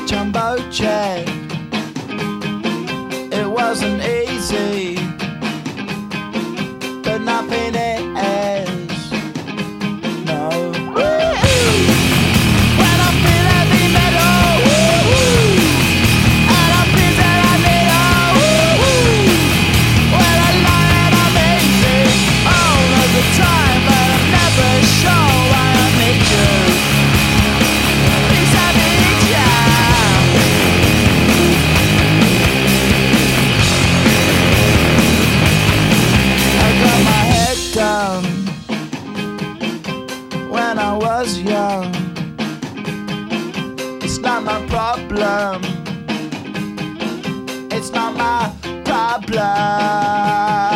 jumbo jet. It wasn't easy, but nothing is. No. When I feel heavy metal, and I feel that I need when I lie and I'm easy all of the time, but I'm never sure why I need you. Because I need you. I got my head down when I was young. It's not my problem. It's not my problem.